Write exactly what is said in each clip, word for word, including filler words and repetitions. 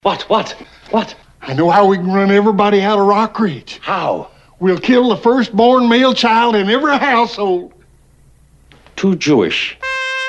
What, what, what? I know how we can run everybody out of Rock Ridge. How? We'll kill the firstborn male child in every household. Too Jewish.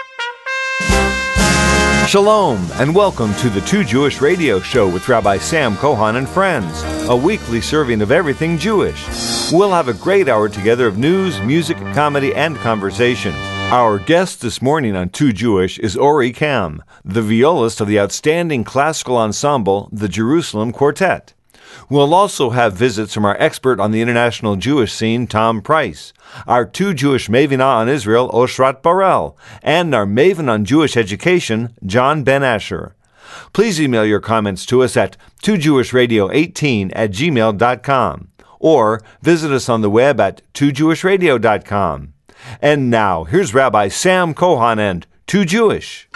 Shalom, and welcome to the Too Jewish Radio Show with Rabbi Sam Kohan and friends, a weekly serving of everything Jewish. We'll have a great hour together of news, music, comedy, and conversation. Our guest this morning on Too Jewish is Ori Kam, the violist of the outstanding classical ensemble, the Jerusalem Quartet. We'll also have visits from our expert on the international Jewish scene, Tom Price, our Too Jewish Mavina on Israel, Oshrat Barel, and our Maven on Jewish education, John Ben Asher. Please email your comments to us at two jewish radio eighteen at gmail dot com or visit us on the web at two jewish radio dot com. And now, here's Rabbi Sam Kohan and Too Jewish.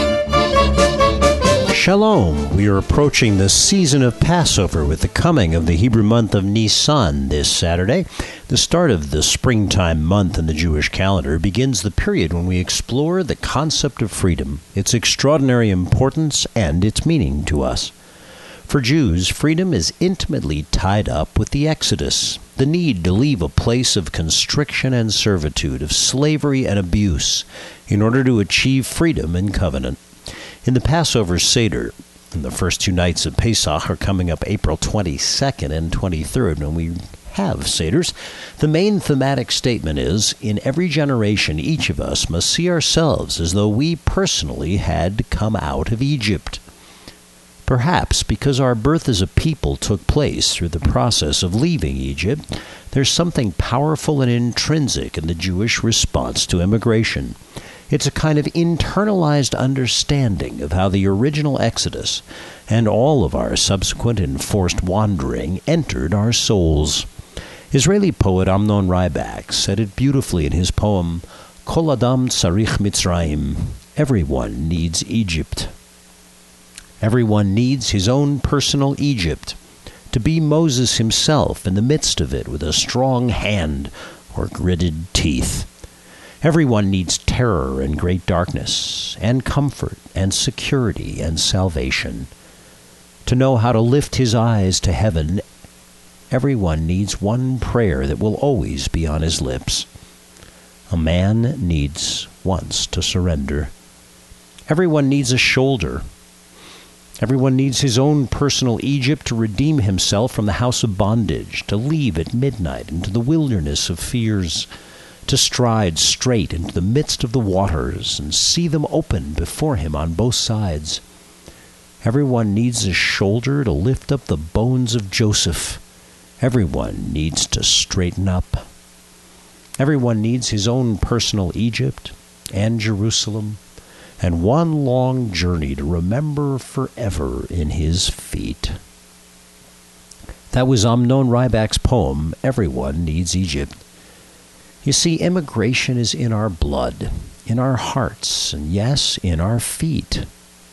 Shalom. We are approaching the season of Passover with the coming of the Hebrew month of Nisan this Saturday. The start of the springtime month in the Jewish calendar begins the period when we explore the concept of freedom, its extraordinary importance, and its meaning to us. For Jews, freedom is intimately tied up with the Exodus, the need to leave a place of constriction and servitude, of slavery and abuse, in order to achieve freedom and covenant. In the Passover Seder, and the first two nights of Pesach are coming up April twenty-second and twenty-third, when we have Seders, the main thematic statement is, in every generation, each of us must see ourselves as though we personally had come out of Egypt. Perhaps because our birth as a people took place through the process of leaving Egypt, there's something powerful and intrinsic in the Jewish response to immigration. It's a kind of internalized understanding of how the original Exodus and all of our subsequent enforced wandering entered our souls. Israeli poet Amnon Rybak said it beautifully in his poem, Kol Adam Tzarich Mitzrayim, everyone needs Egypt. Everyone needs his own personal Egypt, to be Moses himself in the midst of it with a strong hand or gritted teeth. Everyone needs terror and great darkness, and comfort and security and salvation. To know how to lift his eyes to heaven, everyone needs one prayer that will always be on his lips. A man needs once to surrender. Everyone needs a shoulder. Everyone needs his own personal Egypt to redeem himself from the house of bondage, to leave at midnight into the wilderness of fears, to stride straight into the midst of the waters and see them open before him on both sides. Everyone needs a shoulder to lift up the bones of Joseph. Everyone needs to straighten up. Everyone needs his own personal Egypt and Jerusalem, and one long journey to remember forever in his feet. That was Amnon Rybak's poem, Everyone Needs Egypt. You see, immigration is in our blood, in our hearts, and yes, in our feet.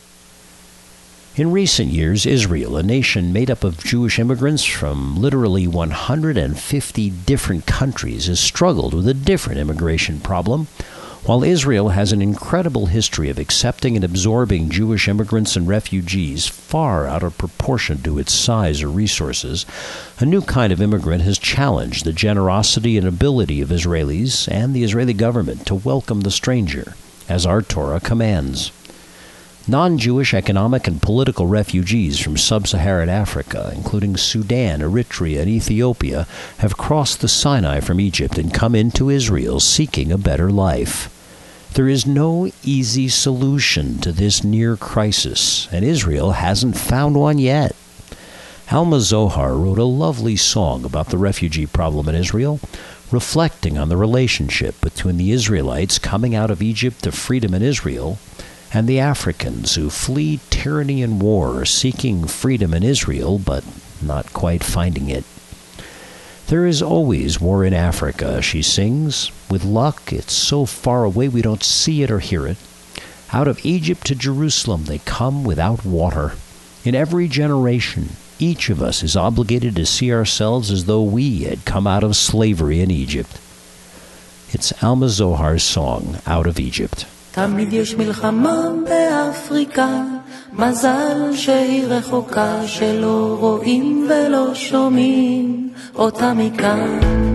In recent years, Israel, a nation made up of Jewish immigrants from literally one hundred fifty different countries, has struggled with a different immigration problem. While Israel has an incredible history of accepting and absorbing Jewish immigrants and refugees far out of proportion to its size or resources, a new kind of immigrant has challenged the generosity and ability of Israelis and the Israeli government to welcome the stranger, as our Torah commands. Non-Jewish economic and political refugees from sub-Saharan Africa, including Sudan, Eritrea, and Ethiopia, have crossed the Sinai from Egypt and come into Israel seeking a better life. There is no easy solution to this near crisis, and Israel hasn't found one yet. Alma Zohar wrote a lovely song about the refugee problem in Israel, reflecting on the relationship between the Israelites coming out of Egypt to freedom in Israel and the Africans who flee tyranny and war, seeking freedom in Israel, but not quite finding it. There is always war in Africa, she sings. With luck, it's so far away we don't see it or hear it. Out of Egypt to Jerusalem they come without water. In every generation, each of us is obligated to see ourselves as though we had come out of slavery in Egypt. It's Alma Zohar's song, Out of Egypt. תמיד יש מלחמה באפריקה, מזל שהיא רחוקה, שלא רואים ולא שומעים אותה מכאן.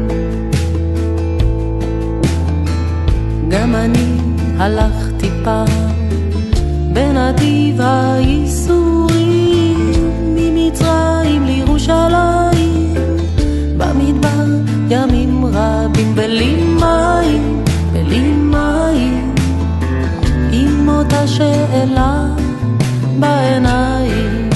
גם אני הלכתי פעם בנתיב הייסורים, ממצרים לירושלים, במדבר ימים רבים בלי מים, בלי מים, עם אותה שאלה בעיניים.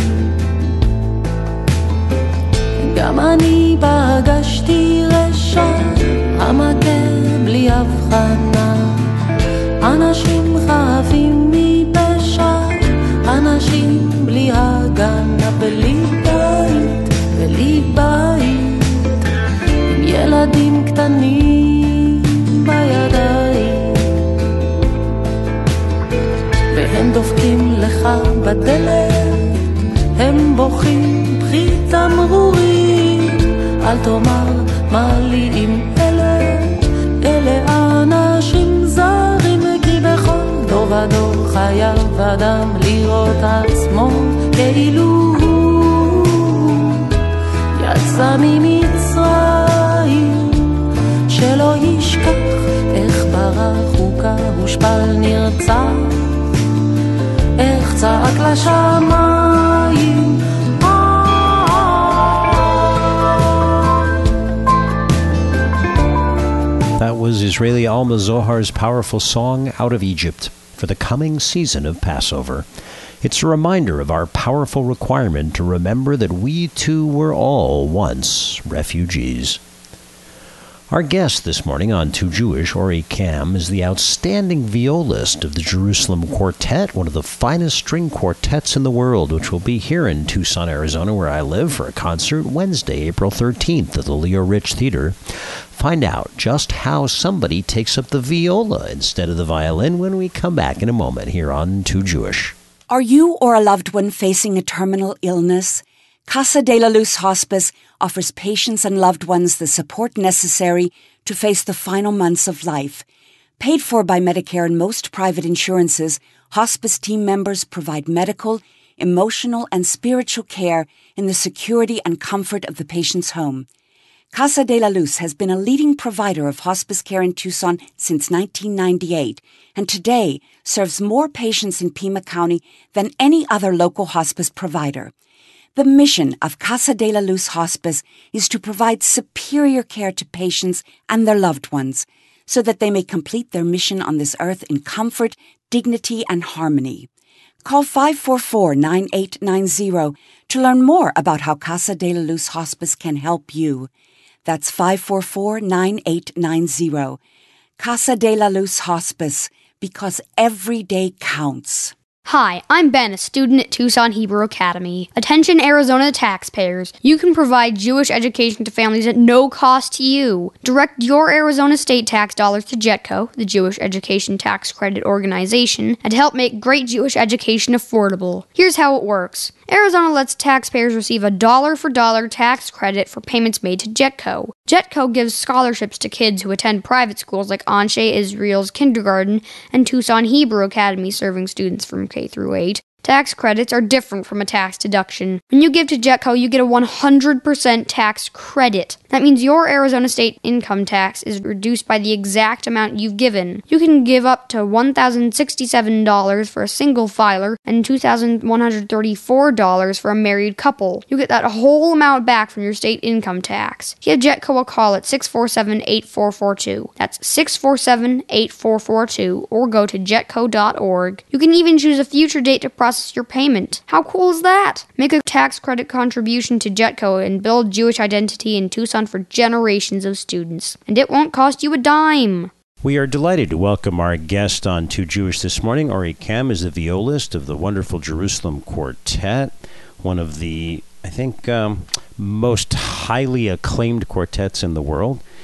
גם אני פגשתי רשע המכה בלי הבחנה, אנשים חפים מפשע, אנשים בלי הגנה, בלי בית, בלי בית, עם ילדים קטנים בידיים, והם דופקים לך בדלת, הם בוכים בכי תמרורים, אל תאמר מה לי עם אלה, אלה אנשים זרים, כי בכל דור ודור חייב אדם לראות עצמו כאילו הוא יצא ממצרים, שלא ישכח איך ברח הוקע, הושפל נרצח, איך צעק לשמיים. That was Israeli Alma Zohar's powerful song, Out of Egypt, for the coming season of Passover. It's a reminder of our powerful requirement to remember that we too were all once refugees. Our guest this morning on Too Jewish, Ori Kam, is the outstanding violist of the Jerusalem Quartet, one of the finest string quartets in the world, which will be here in Tucson, Arizona, where I live, for a concert Wednesday, April thirteenth at the Leo Rich Theater. Find out just how somebody takes up the viola instead of the violin when we come back in a moment here on Too Jewish. Are you or a loved one facing a terminal illness? Casa de la Luz Hospice offers patients and loved ones the support necessary to face the final months of life. Paid for by Medicare and most private insurances, hospice team members provide medical, emotional, and spiritual care in the security and comfort of the patient's home. Casa de la Luz has been a leading provider of hospice care in Tucson since nineteen ninety-eight, and today serves more patients in Pima County than any other local hospice provider. The mission of Casa de la Luz Hospice is to provide superior care to patients and their loved ones so that they may complete their mission on this earth in comfort, dignity, and harmony. Call five four four, nine eight nine zero to learn more about how Casa de la Luz Hospice can help you. That's five four four, nine eight nine zero. Casa de la Luz Hospice, because every day counts. Hi, I'm Ben, a student at Tucson Hebrew Academy. Attention Arizona taxpayers, you can provide Jewish education to families at no cost to you. Direct your Arizona state tax dollars to JETCO, the Jewish Education Tax Credit Organization, and help make great Jewish education affordable. Here's how it works. Arizona lets taxpayers receive a dollar-for-dollar tax credit for payments made to JETCO. JETCO gives scholarships to kids who attend private schools like Anshe Israel's Kindergarten and Tucson Hebrew Academy, serving students from K through eight. Tax credits are different from a tax deduction. When you give to JETCO, you get a one hundred percent tax credit. That means your Arizona state income tax is reduced by the exact amount you've given. You can give up to one thousand sixty-seven dollars for a single filer and two thousand one hundred thirty-four dollars for a married couple. You get that whole amount back from your state income tax. Give JETCO a call at six four seven, eight four four two. That's six four seven, eight four four two, or go to jetco dot org. You can even choose a future date to process your payment. How cool is that? Make a tax credit contribution to JETCO and build Jewish identity in Tucson for generations of students. And it won't cost you a dime. We are delighted to welcome our guest on Too Jewish this morning. Ori Kam is the violist of the wonderful Jerusalem Quartet, one of the, I think, um, most highly acclaimed quartets in the world.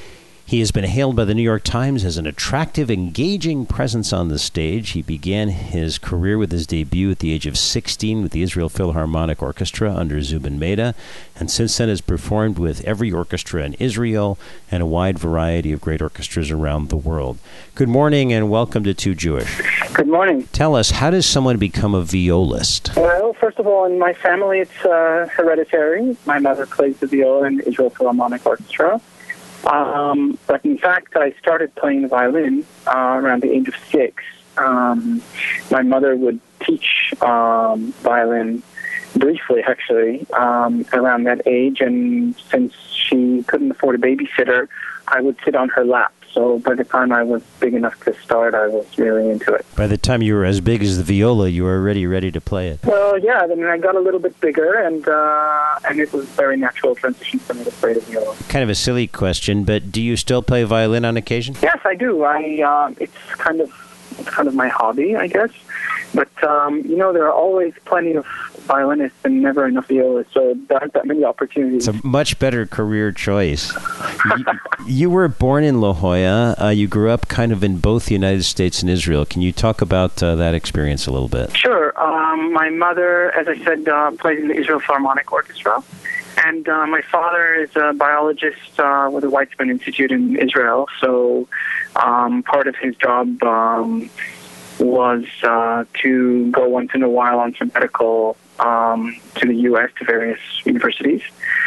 He has been hailed by the New York Times as an attractive, engaging presence on the stage. He began his career with his debut at the age of sixteen with the Israel Philharmonic Orchestra under Zubin Mehta, and since then has performed with every orchestra in Israel and a wide variety of great orchestras around the world. Good morning and welcome to Too Jewish. Good morning. Tell us, how does someone become a violist? Well, first of all, in my family, it's uh, hereditary. My mother plays the viola in the Israel Philharmonic Orchestra. Um, but in fact, I started playing the violin uh, around the age of six. Um, my mother would teach um, violin briefly, actually, um, around that age. And since she couldn't afford a babysitter, I would sit on her lap. So by the time I was big enough to start, I was really into it. By the time you were as big as the viola, you were already ready to play it. Well, yeah, I mean, I got a little bit bigger, and uh, and it was a very natural transition for me to play the viola. Kind of a silly question, but do you still play violin on occasion? Yes, I do. I uh, it's kind of it's kind of my hobby, I guess. But um, you know, there are always plenty of violinists and never enough violists, so there aren't that many opportunities. It's a much better career choice. you, you were born in La Jolla. Uh, you grew up kind of in both the United States and Israel. Can you talk about uh, that experience a little bit? Sure. Um, my mother, as I said, uh, plays in the Israel Philharmonic Orchestra. And uh, my father is a biologist uh, with the Weizmann Institute in Israel. So um, part of his job um, was uh, to go once in a while on sabbatical um, to the U S to various universities.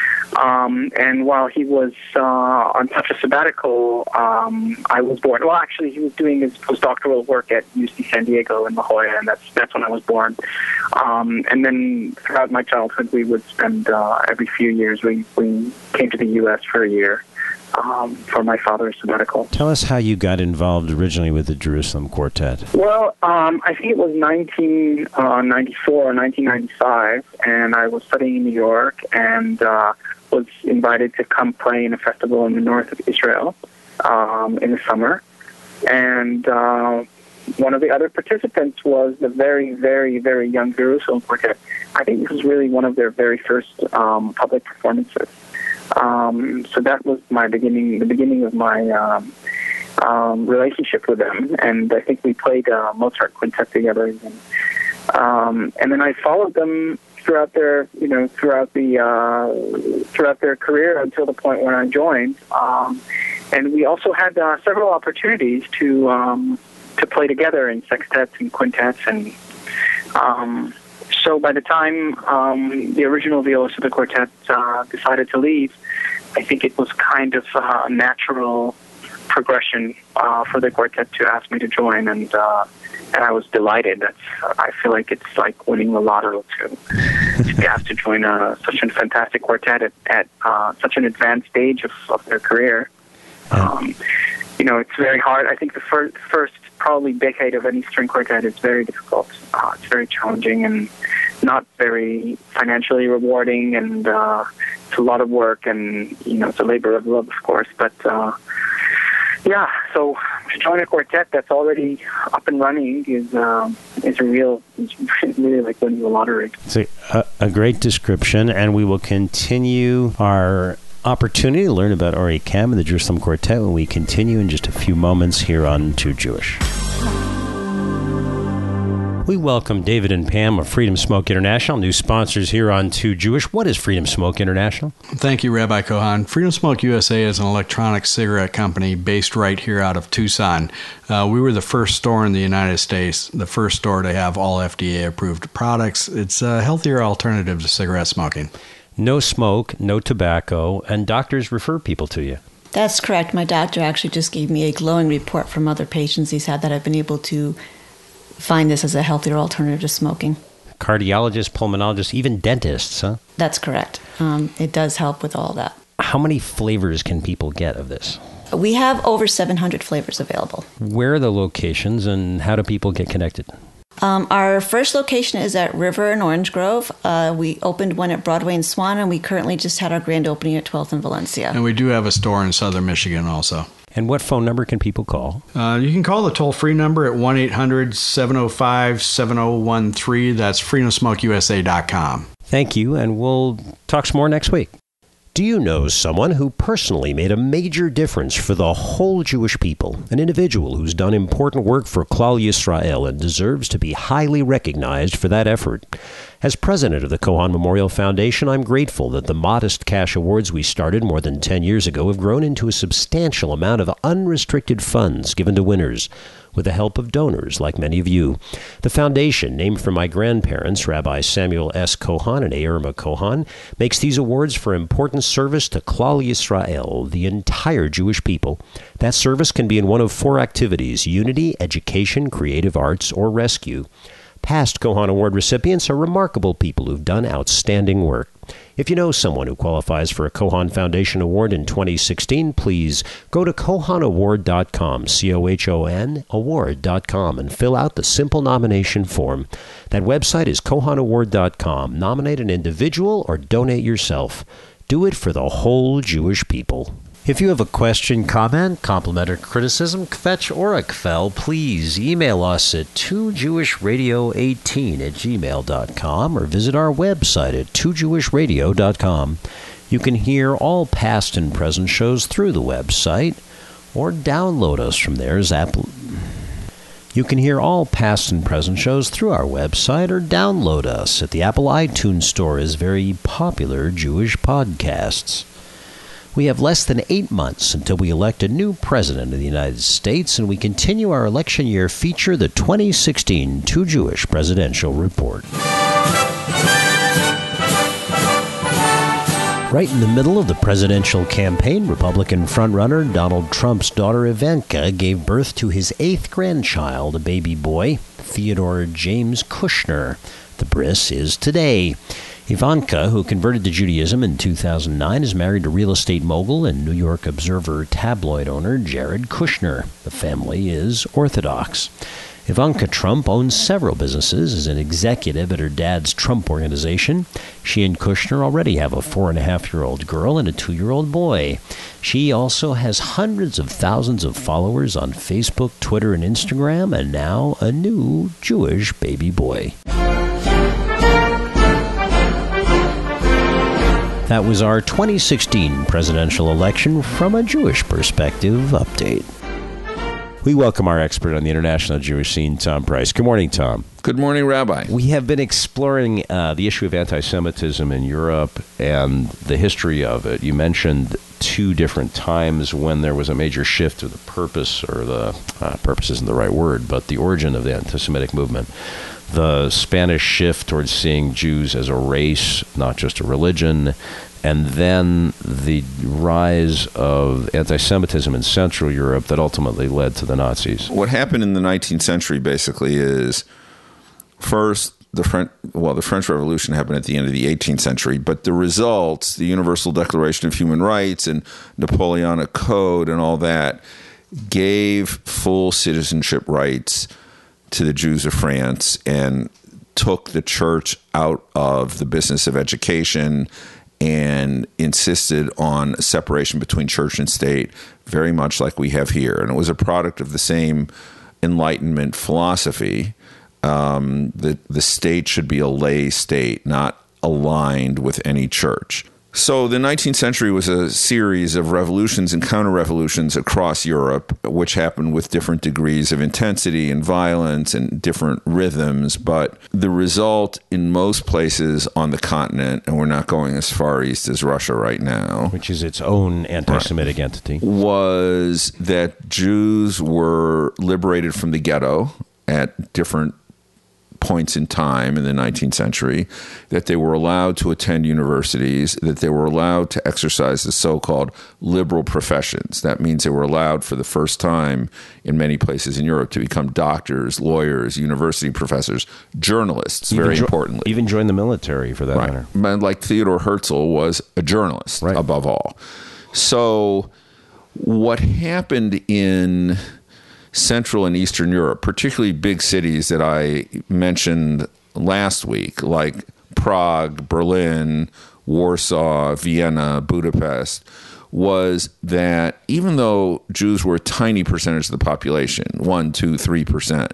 Um, and while he was uh, on such a sabbatical, um, I was born. Well, actually, he was doing his postdoctoral work at U C San Diego in La Jolla, and that's that's when I was born. Um, and then throughout my childhood, we would spend uh, every few years, we, we came to the U S for a year um, for my father's sabbatical. Tell us how you got involved originally with the Jerusalem Quartet. Well, um, I think it was nineteen ninety-four or nineteen ninety-five, and I was studying in New York, and uh, was invited to come play in a festival in the north of Israel um, in the summer. And uh, one of the other participants was the very, very, very young Jerusalem Quartet. I think this was really one of their very first um, public performances. Um, so that was my beginning, the beginning of my um, um, relationship with them. And I think we played uh, Mozart Quintet together even. Um, and then I followed them throughout their, you know, throughout the uh, throughout their career until the point when I joined. Um, and we also had uh, several opportunities to um, to play together in sextets and quintets. And um, so by the time um, the original violist of the quartet uh, decided to leave, I think it was kind of a natural progression uh, for the quartet to ask me to join, and uh, and I was delighted. That's I feel like it's like winning the lotto to to be asked to join a, such a fantastic quartet at, at uh, such an advanced stage of, of their career. Um, you know, it's very hard. I think the first, first probably decade of any string quartet is very difficult. Uh, it's very challenging and not very financially rewarding, and uh, it's a lot of work, and you know, it's a labor of love, of course. But uh, yeah, so to join a quartet that's already up and running is um, is a real, is really like winning the lottery. It's a, a, a great description, and we will continue our opportunity to learn about Ori Kam and the Jerusalem Quartet when we continue in just a few moments here on Too Jewish. We welcome David and Pam of Freedom Smoke International, new sponsors here on Too Jewish. What is Freedom Smoke International? Thank you, Rabbi Kohan. Freedom Smoke U S A is an electronic cigarette company based right here out of Tucson. Uh, we were the first store in the United States, the first store to have all F D A-approved products. It's a healthier alternative to cigarette smoking. No smoke, no tobacco, and doctors refer people to you. That's correct. My doctor actually just gave me a glowing report from other patients he's had that I've been able to find this as a healthier alternative to smoking. Cardiologists, pulmonologists, even dentists, huh? That's correct. Um, it does help with all that. How many flavors can people get of this? We have over seven hundred flavors available. Where are the locations, and how do people get connected? Um, our first location is at River in Orange Grove. Uh, we opened one at Broadway in Swan, and we currently just had our grand opening at twelfth in Valencia. And we do have a store in southern Michigan also. And what phone number can people call? Uh, you can call the toll-free number at one eight hundred seven oh five seven oh one three. That's freedom smoke U S A dot com. Thank you, and we'll talk some more next week. Do you know someone who personally made a major difference for the whole Jewish people? An individual who's done important work for Klal Yisrael and deserves to be highly recognized for that effort. As president of the Kohan Memorial Foundation, I'm grateful that the modest cash awards we started more than ten years ago have grown into a substantial amount of unrestricted funds given to winners, with the help of donors like many of you. The foundation, named for my grandparents, Rabbi Samuel S. Kohan and Irma Kohan, makes these awards for important service to Klal Yisrael, the entire Jewish people. That service can be in one of four activities: unity, education, creative arts, or rescue. Past Kohan Award recipients are remarkable people who've done outstanding work. If you know someone who qualifies for a Kohan Foundation Award in twenty sixteen, please go to kohan award dot com, C O H O N, award dot com, and fill out the simple nomination form. That website is kohan award dot com. Nominate an individual or donate yourself. Do it for the whole Jewish people. If you have a question, comment, compliment, or criticism, kvetch or a kvel, please email us at two jewish radio eighteen at gmail dot com or visit our website at two jewish radio dot com. You can hear all past and present shows through the website or download us from there as Apple. You can hear all past and present shows through our website or download us at the Apple iTunes Store as very popular Jewish podcasts. We have less than eight months until we elect a new president of the United States, and we continue our election year feature, the twenty sixteen Too Jewish Presidential Report. Right in the middle of the presidential campaign, Republican frontrunner Donald Trump's daughter Ivanka gave birth to his eighth grandchild, a baby boy, Theodore James Kushner. The bris is today. Ivanka, who converted to Judaism in two thousand nine, is married to real estate mogul and New York Observer tabloid owner Jared Kushner. The family is Orthodox. Ivanka Trump owns several businesses as an executive at her dad's Trump Organization. She and Kushner already have a four-and-a-half-year-old girl and a two-year-old boy. She also has hundreds of thousands of followers on Facebook, Twitter, and Instagram, and now a new Jewish baby boy. That was our twenty sixteen presidential election from a Jewish perspective update. We welcome our expert on the international Jewish scene, Tom Price. Good morning, Tom. Good morning, Rabbi. We have been exploring uh, the issue of anti-Semitism in Europe and the history of it. You mentioned two different times when there was a major shift of the purpose, or the uh, purpose isn't the right word, but the origin of the anti-Semitic movement. The Spanish shift towards seeing Jews as a race, not just a religion, and then the rise of anti-Semitism in Central Europe that ultimately led to the Nazis. What happened in the nineteenth century basically is, first, the French, well, the French Revolution happened at the end of the eighteenth century, but the results, the Universal Declaration of Human Rights and Napoleonic Code and all that, gave full citizenship rights to the Jews of France and took the church out of the business of education and insisted on separation between church and state, very much like we have here. And it was a product of the same Enlightenment philosophy. Um, the, the state should be a lay state, not aligned with any church. So the nineteenth century was a series of revolutions and counter-revolutions across Europe, which happened with different degrees of intensity and violence and different rhythms. But the result in most places on the continent, and we're not going as far east as Russia right now, which is its own anti-Semitic right, entity, was that Jews were liberated from the ghetto at different points in time in the nineteenth century, that they were allowed to attend universities, that they were allowed to exercise the so-called liberal professions. That means they were allowed for the first time in many places in Europe to become doctors, lawyers, university professors, journalists, even very jo- importantly. Even join the military, for that right. matter. Man like Theodor Herzl was a journalist, right, above all. So what happened in Central and Eastern Europe, particularly big cities that I mentioned last week, like Prague, Berlin, Warsaw, Vienna, Budapest, was that even though Jews were a tiny percentage of the population, one, two, three percent,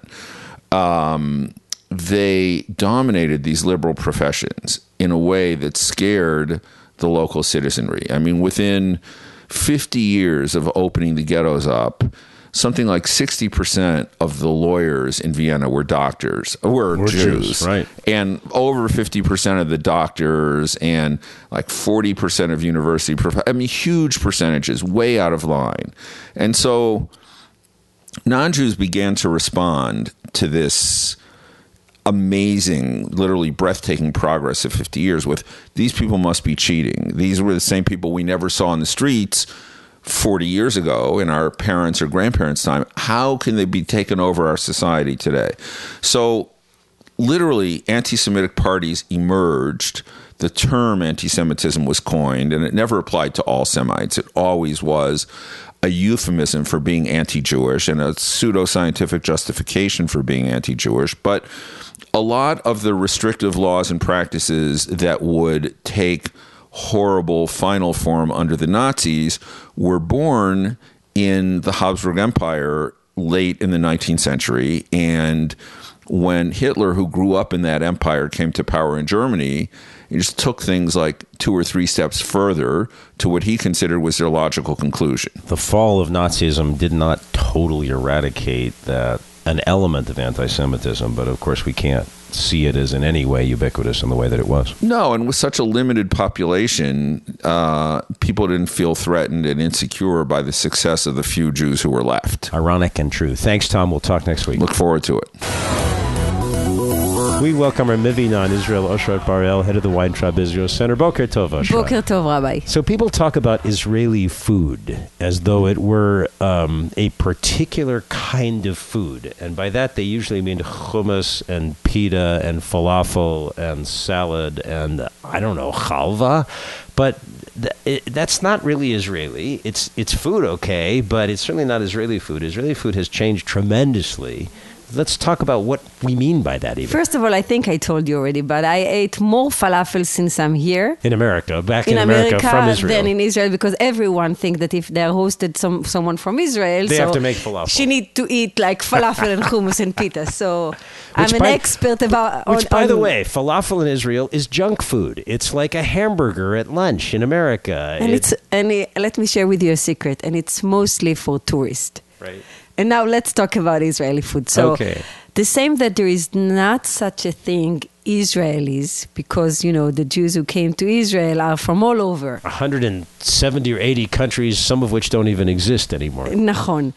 um, they dominated these liberal professions in a way that scared the local citizenry. I mean, within fifty years of opening the ghettos up, something like sixty percent of the lawyers in Vienna were doctors, were, We're Jews. Jews, right. And over fifty percent of the doctors and like forty percent of university professors. I mean, huge percentages, way out of line. And so non-Jews began to respond to this amazing, literally breathtaking progress of fifty years with, these people must be cheating. These were the same people we never saw in the streets forty years ago in our parents' or grandparents' time. How can they be taking over our society today? So literally anti-Semitic parties emerged. The term anti-Semitism was coined, and it never applied to all Semites. It always was a euphemism for being anti-Jewish and a pseudo-scientific justification for being anti-Jewish. But a lot of the restrictive laws and practices that would take horrible final form under the Nazis were born in the Habsburg Empire late in the nineteenth century. And when Hitler, who grew up in that empire, came to power in Germany, he just took things like two or three steps further to what he considered was their logical conclusion. The fall of Nazism did not totally eradicate that an element of anti-Semitism, but of course we can't see it as in any way ubiquitous in the way that it was. No, and with such a limited population, uh, people didn't feel threatened and insecure by the success of the few Jews who were left. Ironic and true. Thanks, Tom. We'll talk next week. Look forward to it. We welcome our Mivina in Israel, Oshrat Bar-El, head of the Weintraub Israel Center. Boker Tov, Oshrat. Boker Tov, Rabbi. So people talk about Israeli food as though it were um, a particular kind of food. And by that, they usually mean hummus and pita and falafel and salad and, I don't know, chalva. But th- it, that's not really Israeli. It's, it's food, okay, but it's certainly not Israeli food. Israeli food has changed tremendously. Let's talk about what we mean by that even. First of all, I think I told you already, but I ate more falafel since I'm here. In America, back in, in America, America from Israel. Than in Israel, because everyone thinks that if they're hosted some someone from Israel, they so have to make falafel. She needs to eat like falafel and hummus and pita. So which I'm by, an expert about... Which, on, by on, the way, falafel in Israel is junk food. It's like a hamburger at lunch in America. And, it, it's, and it, let me share with you a secret, and it's mostly for tourists. Right. And now let's talk about Israeli food. So okay. The same that there is not such a thing, Israelis, because, you know, the Jews who came to Israel are from all over. one hundred seventy or eighty countries, some of which don't even exist anymore. Nachon.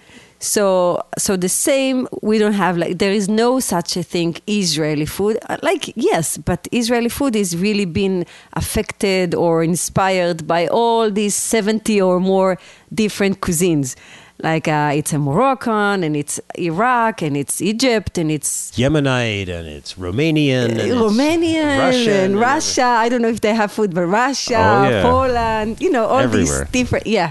So, so the same, we don't have, like, there is no such a thing, Israeli food. Like, yes, but Israeli food is really been affected or inspired by all these seventy or more different cuisines. Like uh, it's a Moroccan, and it's Iraq, and it's Egypt, and it's Yemenite, and it's Romanian, and Romanian, it's Russian, and, and Russia. I don't know if they have food, but Russia, oh, yeah. Poland, you know, all Everywhere. these different, yeah,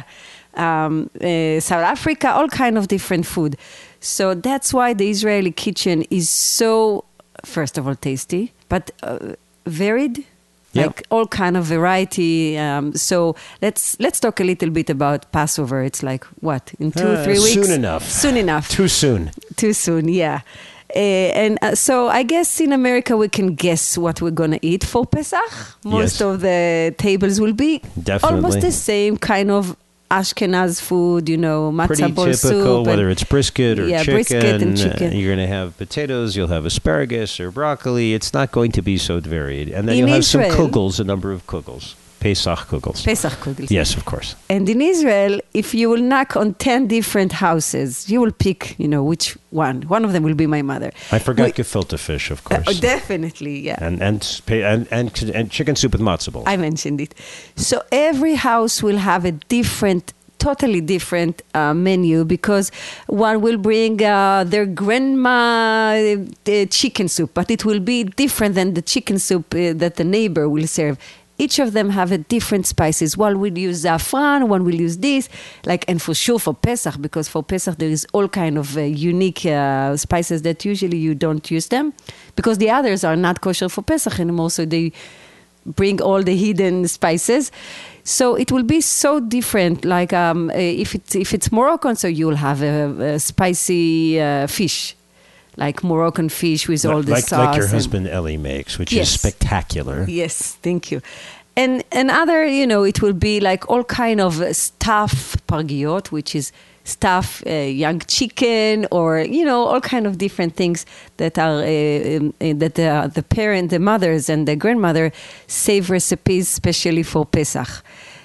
um, uh, South Africa, all kind of different food. So that's why the Israeli kitchen is so, first of all, tasty, but uh, varied. Yep. Like all kind of variety. Um, so let's let's talk a little bit about Passover. It's like what in two uh, three weeks? Soon enough. Soon enough. Too soon. Too soon. Yeah. Uh, and uh, so I guess in America we can guess what we're gonna eat for Pesach. Most yes. of the tables will be Definitely. almost the same kind of Ashkenaz food, you know, matzah Pretty ball typical, soup. whether it's brisket or yeah, chicken. brisket and chicken. Uh, you're going to have potatoes, you'll have asparagus or broccoli. It's not going to be so varied. And then In you'll have Israel, some kugels, a number of kugels. Pesach kugels. Pesach kugels. Yes, of course. And in Israel, if you will knock on ten different houses, you will pick, you know, which one. One of them will be my mother. I forgot we, gefilte fish, of uh, course. definitely, yeah. And and, and and and chicken soup with matzo balls. I mentioned it. So every house will have a different totally different uh, menu, because one will bring uh, their grandma uh, chicken soup, but it will be different than the chicken soup uh, that the neighbor will serve. Each of them have a different spices. One will use saffron, one will use this, like, and for sure for Pesach, because for Pesach there is all kind of uh, unique uh, spices that usually you don't use them, because the others are not kosher for Pesach anymore, so they bring all the hidden spices. So it will be so different. Like um, if it's if it's Moroccan, so you'll have a, a spicy uh, fish, like Moroccan fish with like, all the like, sauce. like your and, husband Ellie makes, which yes. is spectacular. Yes, thank you. And another, you know, it will be like all kind of stuff pargiot, which is stuff, uh, young chicken, or, you know, all kind of different things that are, uh, um, uh, that uh, the parent, the mothers and the grandmother save recipes specially for Pesach.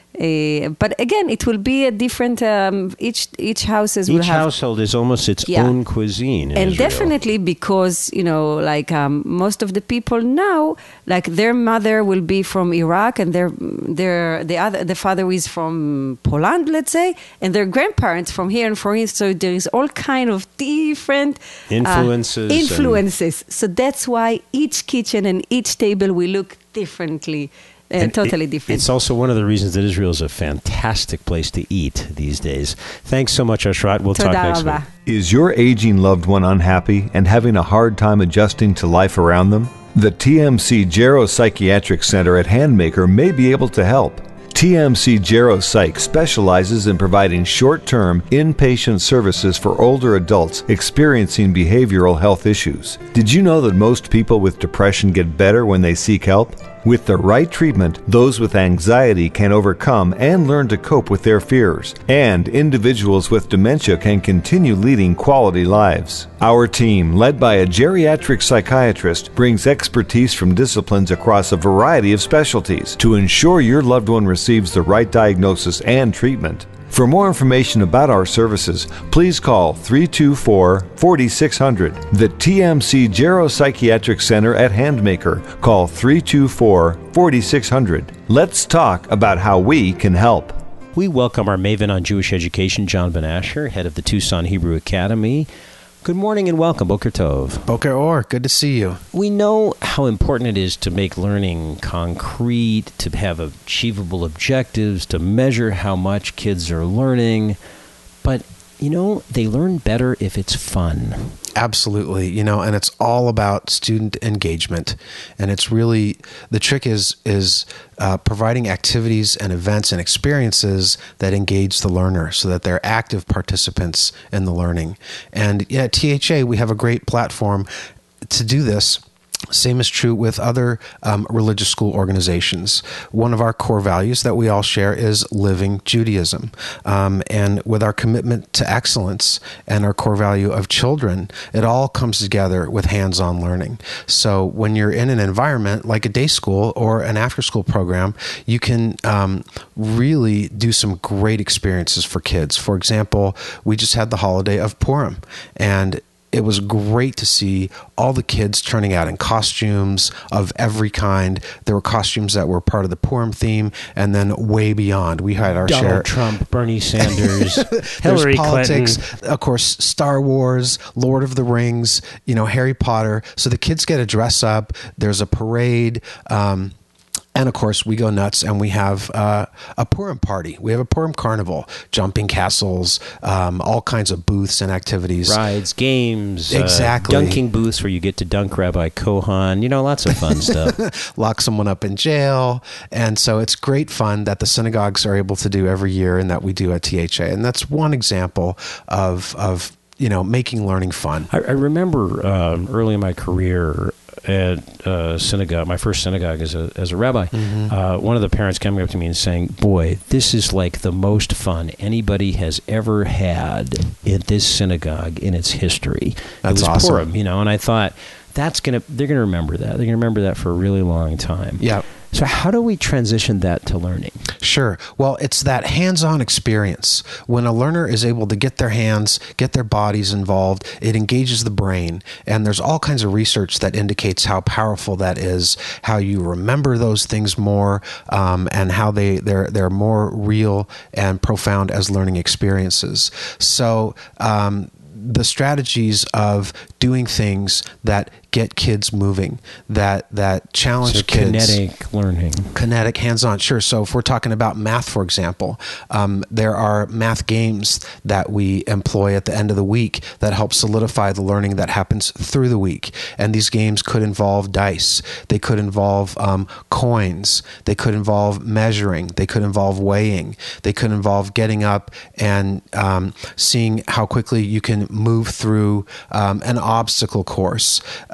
Uh, but again, it will be a different. Um, each each houses will each have, household is almost its Yeah. own cuisine, in and Israel. definitely because you know, like um, most of the people now, like their mother will be from Iraq, and their their the other the father is from Poland, let's say, and their grandparents from here and from here. So there is all kind of different uh, Influences and- influences. So that's why each kitchen and each table will look differently. Uh, And totally it- different. It's also one of the reasons that Israel is a fantastic place to eat these days. Thanks so much, Ashrat. We'll talk Toda next rabba. week. Is your aging loved one unhappy and having a hard time adjusting to life around them? The T M C Gero Psychiatric Center at Handmaker may be able to help. T M C Gero Psych specializes in providing short-term, inpatient services for older adults experiencing behavioral health issues. Did you know that most people with depression get better when they seek help? With the right treatment, those with anxiety can overcome and learn to cope with their fears, and individuals with dementia can continue leading quality lives. Our team, led by a geriatric psychiatrist, brings expertise from disciplines across a variety of specialties to ensure your loved one receives the right diagnosis and treatment. For more information about our services, please call three two four, four six zero zero. The T M C Gero Psychiatric Center at Handmaker. Call three two four, four six zero zero. Let's talk about how we can help. We welcome our maven on Jewish education, John Ben Asher, head of the Tucson Hebrew Academy. Good morning and welcome, Boker Tov. Boker Or, good to see you. We know how important it is to make learning concrete, to have achievable objectives, to measure how much kids are learning. But, you know, they learn better if it's fun. Absolutely, you know, and it's all about student engagement, and it's really the trick is is uh, providing activities and events and experiences that engage the learner, so that they're active participants in the learning. And yeah, at T H A we have a great platform to do this. Same is true with other um, religious school organizations. One of our core values that we all share is living Judaism. Um, and with our commitment to excellence and our core value of children, it all comes together with hands-on learning. So when you're in an environment like a day school or an after-school program, you can um, really do some great experiences for kids. For example, we just had the holiday of Purim, and it was great to see all the kids turning out in costumes of every kind. There were costumes that were part of the Purim theme, and then way beyond. We had our Donald share. Trump, Bernie Sanders, There's Hillary politics, Clinton. of course, Star Wars, Lord of the Rings, you know, Harry Potter. So the kids get to dress up. There's a parade. Um, And of course, we go nuts and we have uh, a Purim party. We have a Purim carnival, jumping castles, um, all kinds of booths and activities. Rides, games, Exactly. uh, dunking booths where you get to dunk Rabbi Kohan. You know, lots of fun stuff. Lock someone up in jail. And so it's great fun that the synagogues are able to do every year and that we do at T H A. And that's one example of, of you know, making learning fun. I, I remember um, early in my career at uh, synagogue, my first synagogue as a as a rabbi, Mm-hmm. uh, one of the parents coming up to me and saying, "Boy, this is like the most fun anybody has ever had in this synagogue in its history." That's it was awesome. Purim, you know, and I thought that's gonna they're gonna remember that. They're gonna remember that for a really long time. Yeah. So how do we transition that to learning? Sure. Well, it's that hands-on experience. When a learner is able to get their hands, get their bodies involved, it engages the brain. And there's all kinds of research that indicates how powerful that is, how you remember those things more, um, and how they, they're, they're more real and profound as learning experiences. So um, the strategies of doing things that get kids moving, that that challenge So kids. kinetic learning. Kinetic, hands-on, sure. So if we're talking about math, for example, um, there are math games that we employ at the end of the week that help solidify the learning that happens through the week. And these games could involve dice. They could involve um, coins. They could involve measuring. They could involve weighing. They could involve getting up and um, seeing how quickly you can move through um, an obstacle course.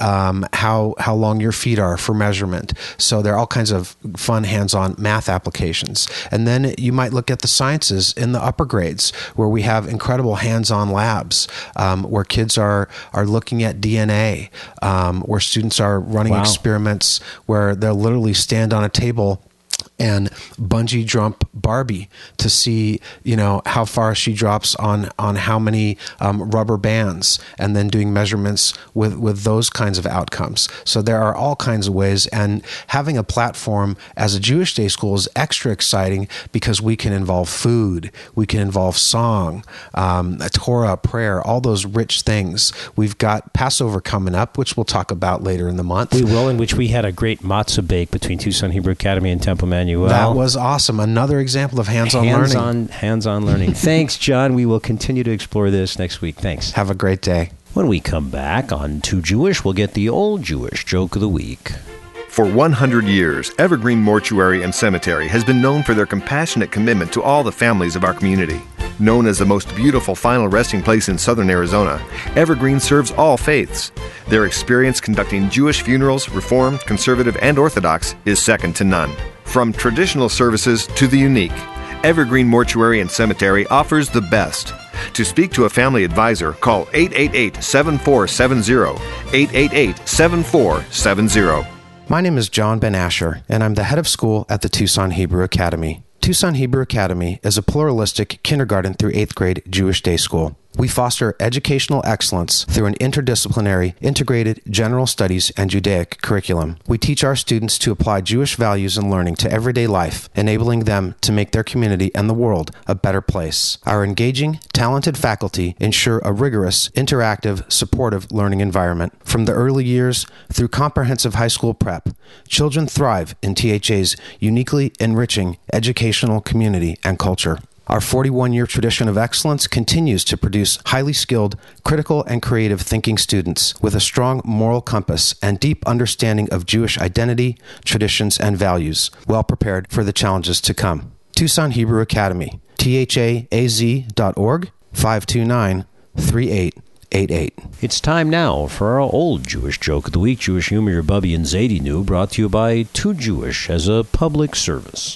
um, how how long your feet are for measurement. So there are all kinds of fun hands-on math applications. And then you might look at the sciences in the upper grades, where we have incredible hands-on labs, um, where kids are are looking at D N A, um, where students are running Wow. experiments where they'll literally stand on a table and bungee jump Barbie to see, you know, how far she drops on on how many um, rubber bands, and then doing measurements with with those kinds of outcomes. So there are all kinds of ways, and having a platform as a Jewish day school is extra exciting because we can involve food, we can involve song, um, a Torah, prayer, all those rich things. We've got Passover coming up, which we'll talk about later in the month. We will, in which we had a great matzah bake between Tucson Hebrew Academy and Temple Manuel. That was awesome. Another example of hands-on hands learning. On, hands-on learning. Thanks, John. We will continue to explore this next week. Thanks. Have a great day. When we come back on Too Jewish, we'll get the old Jewish joke of the week. For one hundred years, Evergreen Mortuary and Cemetery has been known for their compassionate commitment to all the families of our community. Known as the most beautiful final resting place in southern Arizona, Evergreen serves all faiths. Their experience conducting Jewish funerals, Reformed, Conservative, and Orthodox is second to none. From traditional services to the unique, Evergreen Mortuary and Cemetery offers the best. To speak to a family advisor, call eight eight eight, seven four seven zero, eight eight eight, seven four seven zero. My name is John Ben Asher, and I'm the head of school at the Tucson Hebrew Academy. Tucson Hebrew Academy is a pluralistic kindergarten through eighth grade Jewish day school. We foster educational excellence through an interdisciplinary, integrated general studies and Judaic curriculum. We teach our students to apply Jewish values and learning to everyday life, enabling them to make their community and the world a better place. Our engaging, talented faculty ensure a rigorous, interactive, supportive learning environment. From the early years through comprehensive high school prep, children thrive in T H A's uniquely enriching educational community and culture. Our forty-one-year tradition of excellence continues to produce highly skilled, critical, and creative thinking students with a strong moral compass and deep understanding of Jewish identity, traditions, and values, well prepared for the challenges to come. Tucson Hebrew Academy, T H A A Z dot org, five two nine, three eight eight eight. It's time now for our old Jewish joke of the week. Jewish humor, your Bubby and Zadie knew, brought to you by Too Jewish as a public service.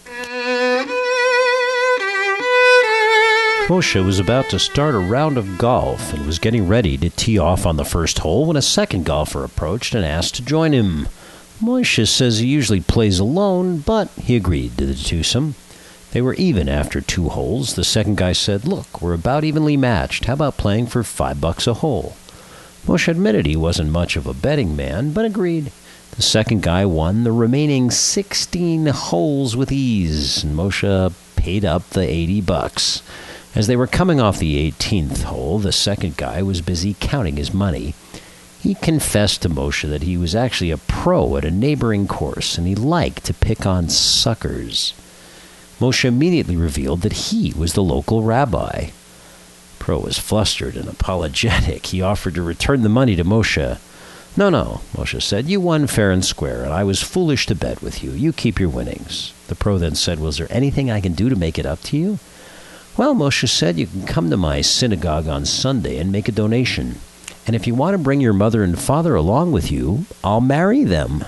Moshe was about to start a round of golf and was getting ready to tee off on the first hole when a second golfer approached and asked to join him. Moshe says he usually plays alone, but he agreed to the twosome. They were even after two holes. The second guy said, "Look, we're about evenly matched. How about playing for five bucks a hole?" Moshe admitted he wasn't much of a betting man, but agreed. The second guy won the remaining sixteen holes with ease, and Moshe paid up the eighty bucks. As they were coming off the eighteenth hole, the second guy was busy counting his money. He confessed to Moshe that he was actually a pro at a neighboring course, and he liked to pick on suckers. Moshe immediately revealed that he was the local rabbi. Pro was flustered and apologetic. He offered to return the money to Moshe. "No, no," Moshe said. "You won fair and square, and I was foolish to bet with you. You keep your winnings." The pro then said, "Was there anything I can do to make it up to you?" "Well," Moshe said, "you can come to my synagogue on Sunday and make a donation. And if you want to bring your mother and father along with you, I'll marry them."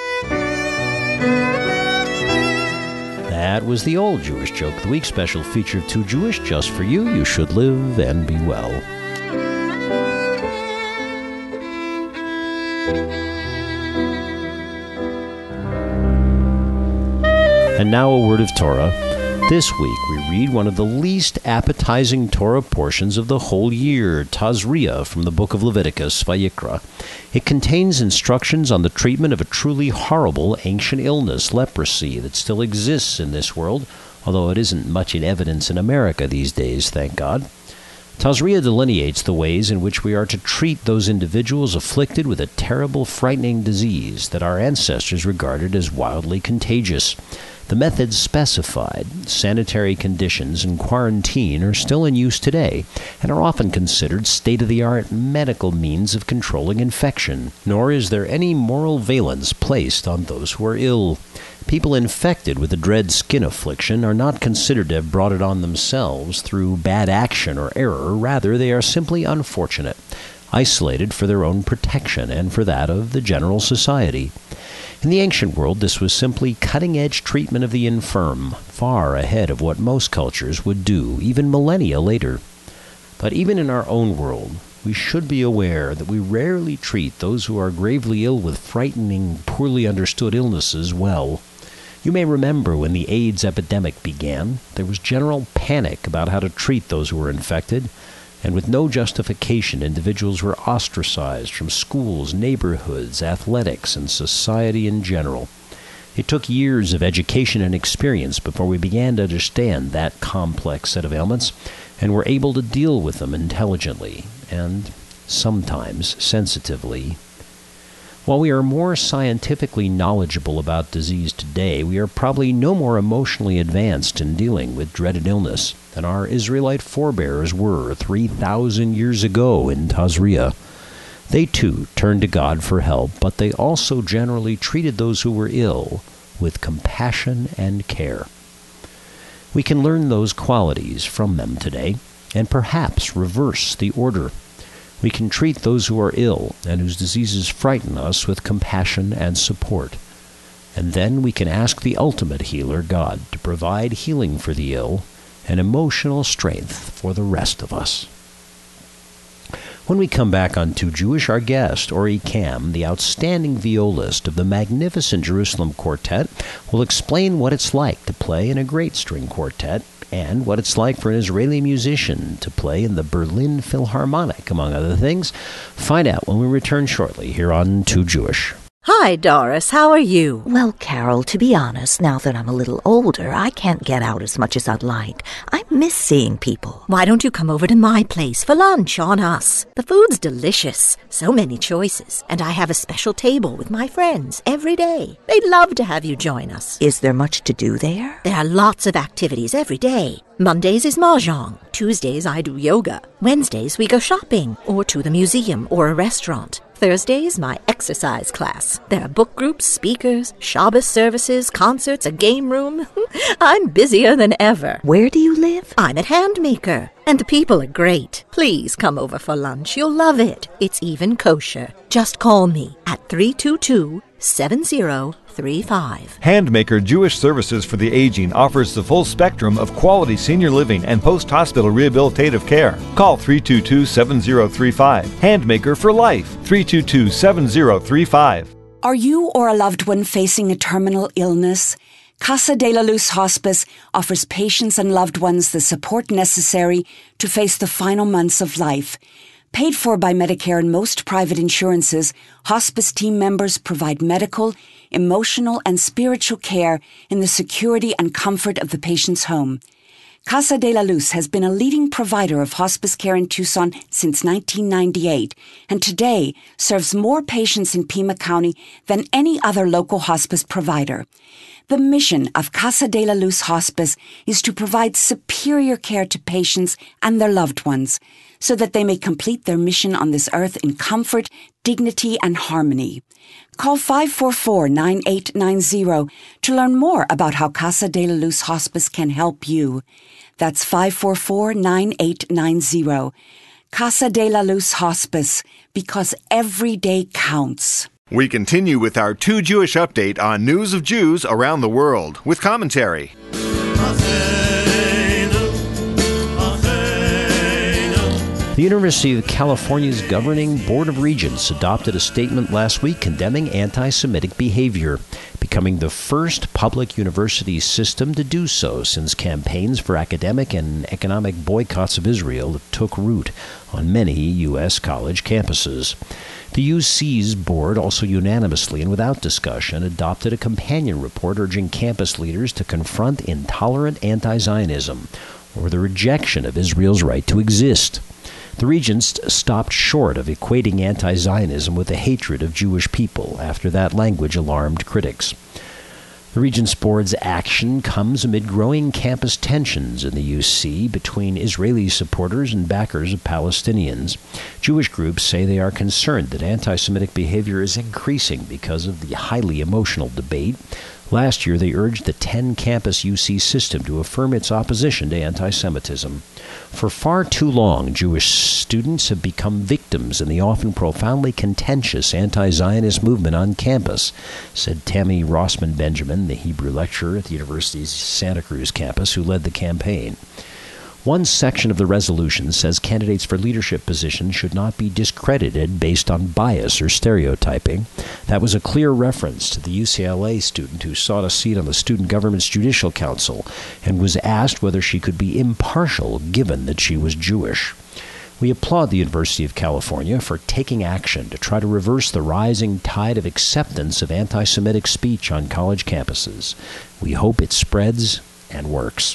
That was the old Jewish joke of the week, special feature of Too Jewish, just for you. You should live and be well. And now a word of Torah. This week we read one of the least appetizing Torah portions of the whole year, Tazria, from the book of Leviticus, Vayikra. It contains instructions on the treatment of a truly horrible ancient illness, leprosy, that still exists in this world, although it isn't much in evidence in America these days, thank God. Tazria delineates the ways in which we are to treat those individuals afflicted with a terrible, frightening disease that our ancestors regarded as wildly contagious. The methods specified, sanitary conditions, and quarantine are still in use today and are often considered state-of-the-art medical means of controlling infection, nor is there any moral valence placed on those who are ill. People infected with the dread skin affliction are not considered to have brought it on themselves through bad action or error. Rather, they are simply unfortunate. isolated for their own protection and for that of the general society. In the ancient world, this was simply cutting-edge treatment of the infirm, far ahead of what most cultures would do, even millennia later. But even in our own world, we should be aware that we rarely treat those who are gravely ill with frightening, poorly understood illnesses well. You may remember when the AIDS epidemic began, there was general panic about how to treat those who were infected, and with no justification, individuals were ostracized from schools, neighborhoods, athletics, and society in general. It took years of education and experience before we began to understand that complex set of ailments and were able to deal with them intelligently and sometimes sensitively. While we are more scientifically knowledgeable about disease today, we are probably no more emotionally advanced in dealing with dreaded illness than our Israelite forebears were three thousand years ago in Tazria. They too turned to God for help, but they also generally treated those who were ill with compassion and care. We can learn those qualities from them today and perhaps reverse the order. We can treat those who are ill and whose diseases frighten us with compassion and support. And then we can ask the ultimate healer, God, to provide healing for the ill and emotional strength for the rest of us. When we come back on Too Jewish, our guest, Ori Kam, the outstanding violist of the magnificent Jerusalem Quartet, will explain what it's like to play in a great string quartet and what it's like for an Israeli musician to play in the Berlin Philharmonic, among other things. Find out when we return shortly here on Too Jewish. Hi, Doris. How are you? Well, Carol, to be honest, now that I'm a little older, I can't get out as much as I'd like. I miss seeing people. Why don't you come over to my place for lunch on us? The food's delicious. So many choices. And I have a special table with my friends every day. They'd love to have you join us. Is there much to do there? There are lots of activities every day. Mondays is mahjong. Tuesdays I do yoga. Wednesdays we go shopping or to the museum or a restaurant. Thursdays, my exercise class. There are book groups, speakers, Shabbos services, concerts, a game room. I'm busier than ever. Where do you live? I'm at Handmaker. And the people are great. Please come over for lunch. You'll love it. It's even kosher. Just call me at three two two, seven zero three five. Handmaker Jewish Services for the Aging offers the full spectrum of quality senior living and post-hospital rehabilitative care. Call three two two, seven zero three five. Handmaker for Life, three two two, seven zero three five. Are you or a loved one facing a terminal illness? Casa de la Luz Hospice offers patients and loved ones the support necessary to face the final months of life. Paid for by Medicare and most private insurances, hospice team members provide medical, emotional, and spiritual care in the security and comfort of the patient's home. Casa de la Luz has been a leading provider of hospice care in Tucson since nineteen ninety-eight and today serves more patients in Pima County than any other local hospice provider. The mission of Casa de la Luz Hospice is to provide superior care to patients and their loved ones so that they may complete their mission on this earth in comfort, dignity, and harmony. Call five four four, nine eight nine zero to learn more about how Casa de la Luz Hospice can help you. That's five four four, nine eight nine zero. Casa de la Luz Hospice, because every day counts. We continue with our Too Jewish update on news of Jews around the world with commentary. The University of California's governing Board of Regents adopted a statement last week condemning anti-Semitic behavior, becoming the first public university system to do so since campaigns for academic and economic boycotts of Israel took root on many U S college campuses. The U C's board also unanimously and without discussion adopted a companion report urging campus leaders to confront intolerant anti-Zionism or the rejection of Israel's right to exist. The regents stopped short of equating anti-Zionism with the hatred of Jewish people after that language alarmed critics. The Regents Board's action comes amid growing campus tensions in the U C between Israeli supporters and backers of Palestinians. Jewish groups say they are concerned that anti-Semitic behavior is increasing because of the highly emotional debate Last year, they urged the ten-campus U C system to affirm its opposition to anti-Semitism. For far too long, Jewish students have become victims in the often profoundly contentious anti-Zionist movement on campus, said Tammy Rossman Benjamin, the Hebrew lecturer at the university's Santa Cruz campus, who led the campaign. One section of the resolution says candidates for leadership positions should not be discredited based on bias or stereotyping. That was a clear reference to the U C L A student who sought a seat on the Student Government's Judicial Council and was asked whether she could be impartial given that she was Jewish. We applaud the University of California for taking action to try to reverse the rising tide of acceptance of anti-Semitic speech on college campuses. We hope it spreads and works.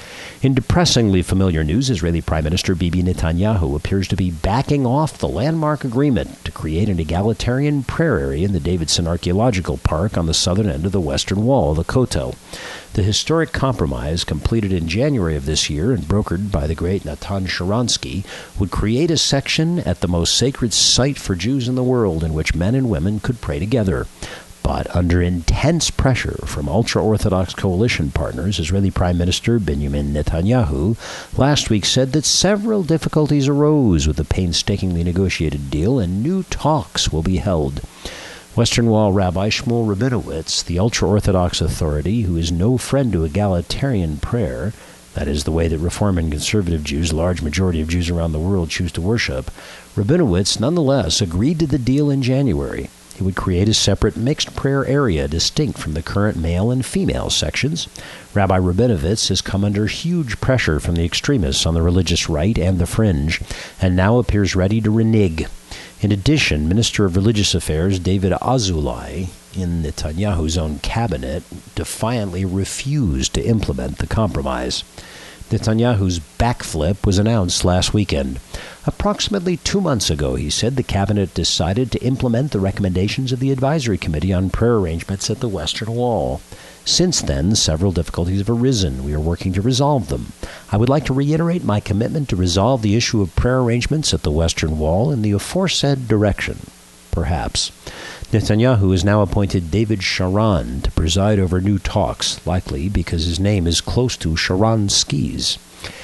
In depressingly familiar news, Israeli Prime Minister Bibi Netanyahu appears to be backing off the landmark agreement to create an egalitarian prayer area in the Davidson Archaeological Park on the southern end of the Western Wall, the Kotel. The historic compromise, completed in January of this year and brokered by the great Natan Sharansky, would create a section at the most sacred site for Jews in the world in which men and women could pray together. But under intense pressure from ultra-Orthodox coalition partners, Israeli Prime Minister Benjamin Netanyahu last week said that several difficulties arose with the painstakingly negotiated deal and new talks will be held. Western Wall Rabbi Shmuel Rabinowitz, the ultra-Orthodox authority who is no friend to egalitarian prayer, that is the way that Reform and Conservative Jews, a large majority of Jews around the world, choose to worship, Rabinowitz nonetheless agreed to the deal in January. He would create a separate mixed prayer area distinct from the current male and female sections. Rabbi Rabinowitz has come under huge pressure from the extremists on the religious right and the fringe, and now appears ready to renege. In addition, Minister of Religious Affairs David Azulai, in Netanyahu's own cabinet, defiantly refused to implement the compromise. Netanyahu's backflip was announced last weekend. Approximately two months ago, he said, the cabinet decided to implement the recommendations of the Advisory Committee on Prayer Arrangements at the Western Wall. Since then, several difficulties have arisen. We are working to resolve them. I would like to reiterate my commitment to resolve the issue of prayer arrangements at the Western Wall in the aforesaid direction. Perhaps. Netanyahu has now appointed David Sharon to preside over new talks, likely because his name is close to Sharansky's.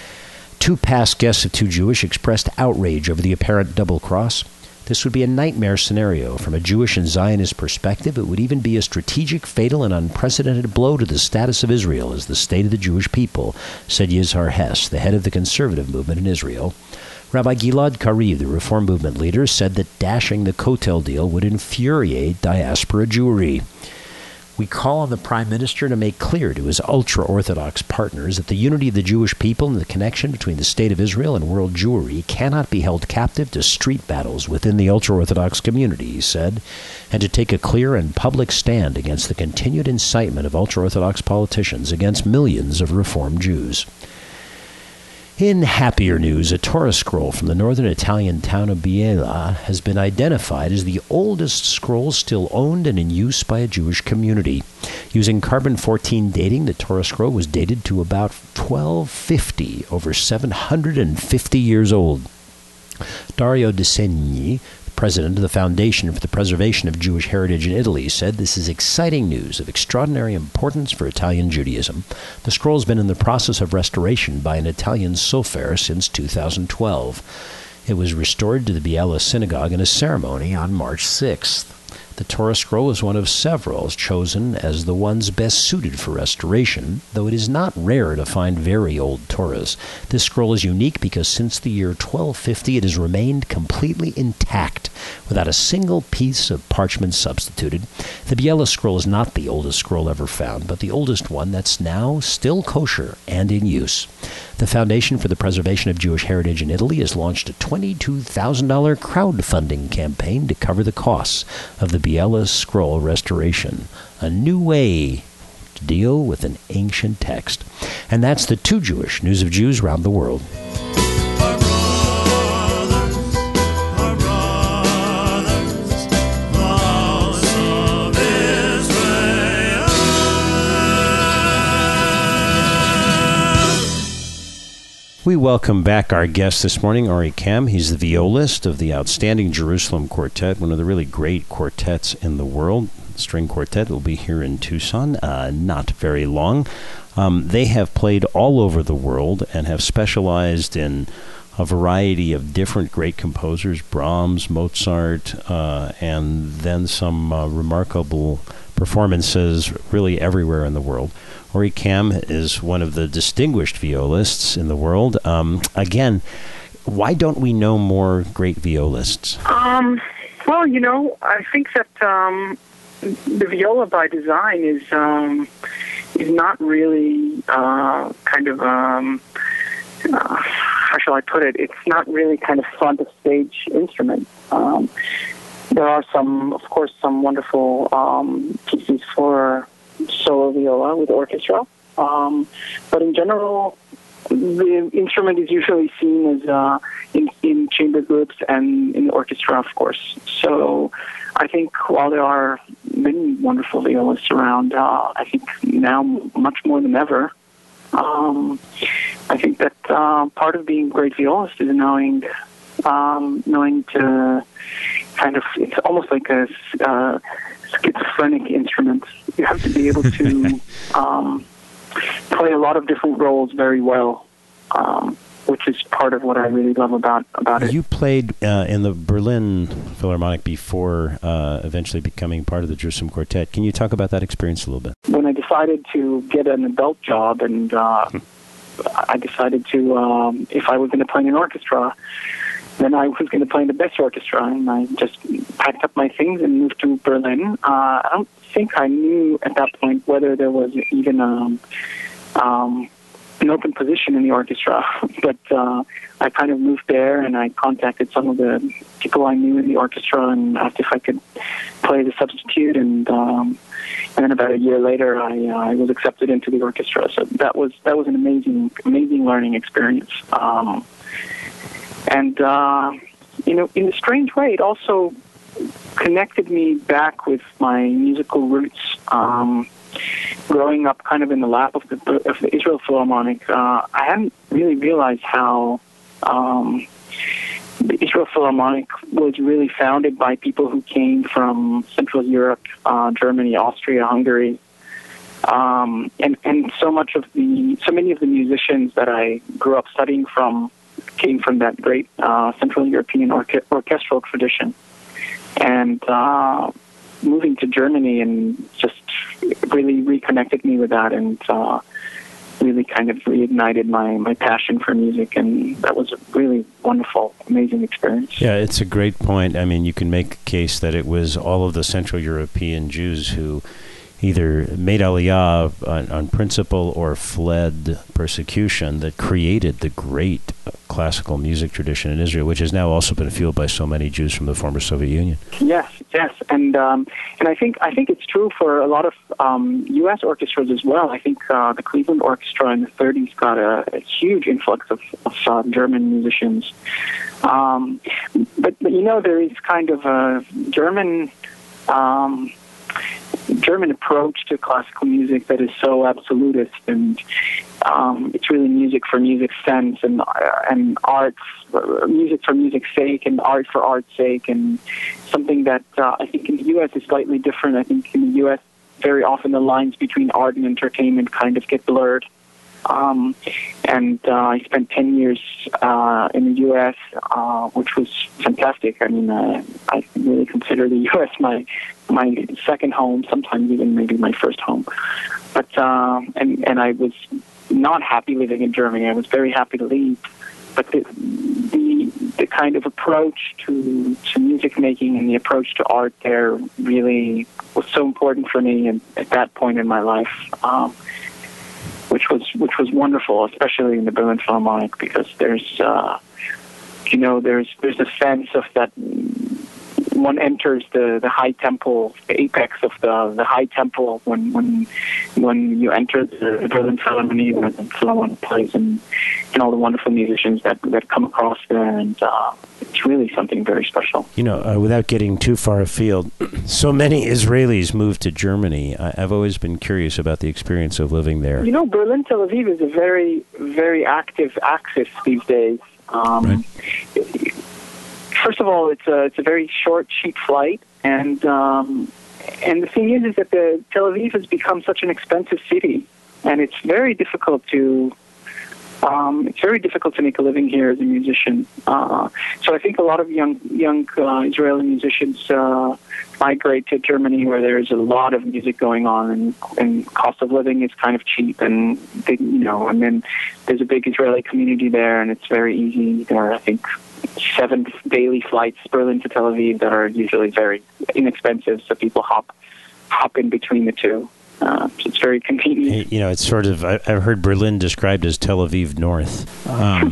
Two past guests of Too Jewish expressed outrage over the apparent double-cross. This would be a nightmare scenario. From a Jewish and Zionist perspective, it would even be a strategic, fatal, and unprecedented blow to the status of Israel as the state of the Jewish people, said Yizhar Hess, the head of the conservative movement in Israel. Rabbi Gilad Kariv, the Reform movement leader, said that dashing the Kotel deal would infuriate diaspora Jewry. We call on the Prime Minister to make clear to his ultra-Orthodox partners that the unity of the Jewish people and the connection between the State of Israel and world Jewry cannot be held captive to street battles within the ultra-Orthodox community, he said, and to take a clear and public stand against the continued incitement of ultra-Orthodox politicians against millions of Reform Jews. In happier news, a Torah scroll from the northern Italian town of Biella has been identified as the oldest scroll still owned and in use by a Jewish community. Using carbon fourteen dating, the Torah scroll was dated to about twelve fifty, over seven hundred fifty years old. Dario De Segni, president of the Foundation for the Preservation of Jewish Heritage in Italy, said this is exciting news of extraordinary importance for Italian Judaism. The scroll has been in the process of restoration by an Italian sofer since two thousand twelve. It was restored to the Biella Synagogue in a ceremony on March sixth. The Torah scroll is one of several chosen as the ones best suited for restoration, though it is not rare to find very old Torahs. This scroll is unique because since the year twelve fifty it has remained completely intact, without a single piece of parchment substituted. The Biella scroll is not the oldest scroll ever found, but the oldest one that's now still kosher and in use. The Foundation for the Preservation of Jewish Heritage in Italy has launched a twenty-two thousand dollars crowdfunding campaign to cover the costs of the Biella scroll restoration, a new way to deal with an ancient text. And that's the Too Jewish News of Jews around the world. We welcome back our guest this morning, Ari Kam. He's the violist of the outstanding Jerusalem Quartet, one of the really great quartets in the world. String Quartet will be here in Tucson, uh, not very long. Um, they have played all over the world and have specialized in a variety of different great composers, Brahms, Mozart, uh, and then some uh, remarkable performances really everywhere in the world. Ori Kam is one of the distinguished violists in the world. Um, again, why don't we know more great violists? Um, well, you know, I think that um, the viola by design is um, is not really uh, kind of, um, uh, how shall I put it, it's not really kind of front of stage instrument. Um, there are some, of course, some wonderful um, pieces for solo viola with orchestra, um, but in general, the instrument is usually seen as uh, in, in chamber groups and in the orchestra, of course. So I think while there are many wonderful violists around, uh, I think now much more than ever, um, I think that uh, part of being a great violist is knowing, um, knowing to kind of, it's almost like a uh, schizophrenic instrument. You have to be able to um, play a lot of different roles very well, um, which is part of what I really love about, about it. You played uh, in the Berlin Philharmonic before uh, eventually becoming part of the Jerusalem Quartet. Can you talk about that experience a little bit? When I decided to get an adult job and uh, I decided to, um, if I was going to play in an orchestra, then I was going to play in the best orchestra, and I just packed up my things and moved to Berlin. Uh, I don't think I knew at that point whether there was even um, um, an open position in the orchestra, but uh, I kind of moved there, and I contacted some of the people I knew in the orchestra and asked if I could play the substitute, and um, and then about a year later, I, uh, I was accepted into the orchestra. So that was that was an amazing, amazing learning experience. Um, And, uh, you know, in a strange way, it also connected me back with my musical roots. Um, growing up kind of in the lap of the, of the Israel Philharmonic, uh, I hadn't really realized how um, the Israel Philharmonic was really founded by people who came from Central Europe, uh, Germany, Austria, Hungary. Um, and, and so much of the, so many of the musicians that I grew up studying from came from that great uh, Central European orche- orchestral tradition. And uh, moving to Germany and just really reconnected me with that and uh, really kind of reignited my, my passion for music. And that was a really wonderful, amazing experience. Yeah, it's a great point. I mean, you can make a case that it was all of the Central European Jews who either made Aliyah on, on principle or fled persecution that created the great uh, classical music tradition in Israel, which has now also been fueled by so many Jews from the former Soviet Union. Yes, yes, and um, and I think I think it's true for a lot of um, U S orchestras as well. I think uh, the Cleveland Orchestra in the thirties got a, a huge influx of, of uh, German musicians. Um, but, but you know, there is kind of a German. Um, German approach to classical music that is so absolutist, and um, it's really music for music's sense, and uh, and art, uh, music for music's sake, and art for art's sake, and something that uh, I think in the U S is slightly different. I think in the U S very often the lines between art and entertainment kind of get blurred. Um, and uh, I spent ten years uh, in the U S, uh, which was fantastic. I mean, uh, I really consider the U S my my second home, sometimes even maybe my first home. But uh, and and I was not happy living in Germany. I was very happy to leave. But the the, the kind of approach to to music making and the approach to art there really was so important for me and at that point in my life. Um, which was which was wonderful, especially in the Berlin Philharmonic, because there's, uh, you know, there's there's a sense of that one enters the, the high temple, the apex of the the high temple when when when you enter the Berlin Philharmonic, where the Philharmonic plays, and and all the wonderful musicians that that come across there, and uh, it's really something very special. You know, uh, without getting too far afield, so many Israelis moved to Germany. I, I've always been curious about the experience of living there. You know, Berlin Tel Aviv is a very very active axis these days. Um, right. First of all, it's a it's a very short, cheap flight, and um, and the thing is, is that the Tel Aviv has become such an expensive city, and it's very difficult to um, it's very difficult to make a living here as a musician. Uh, so I think a lot of young young uh, Israeli musicians uh, migrate to Germany, where there's a lot of music going on, and, and cost of living is kind of cheap, and they, you know, and then there's a big Israeli community there, and it's very easy. There are, I think, seven daily flights Berlin to Tel Aviv that are usually very inexpensive, so people hop hop in between the two. Uh, so it's very convenient. You know, it's sort of, I, I've heard Berlin described as Tel Aviv North. Um,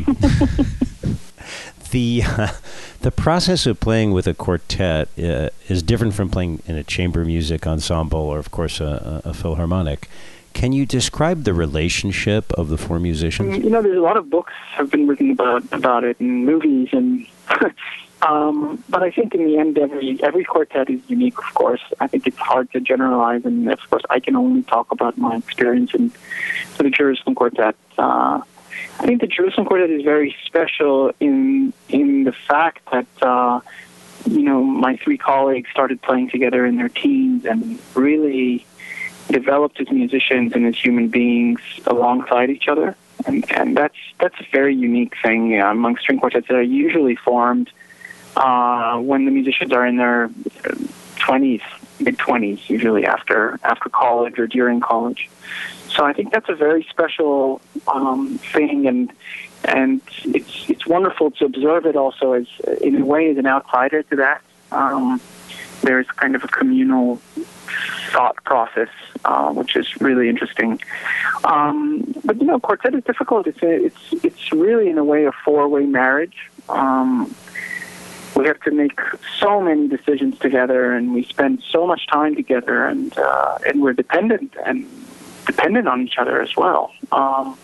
the uh, the process of playing with a quartet uh, is different from playing in a chamber music ensemble or, of course, a, a philharmonic. Can you describe the relationship of the four musicians? You know, there's a lot of books have been written about about it, and movies, and um, but I think in the end, every every quartet is unique. Of course, I think it's hard to generalize, and of course, I can only talk about my experience in the Jerusalem Quartet. Uh, I think the Jerusalem Quartet is very special in in the fact that uh, you know, my three colleagues started playing together in their teens and really developed as musicians and as human beings alongside each other, and and that's that's a very unique thing uh, among string quartets that are usually formed uh, when the musicians are in their twenties, mid twenties, usually after after college or during college. So I think that's a very special um, thing, and and it's it's wonderful to observe it also as in a way as an outsider to that. Um, there's kind of a communal thought process, uh, which is really interesting. Um, but you know, quartet is difficult. It's a, it's it's really in a way a four-way marriage. Um, we have to make so many decisions together, and we spend so much time together, and uh, and we're dependent and dependent on each other as well. Um,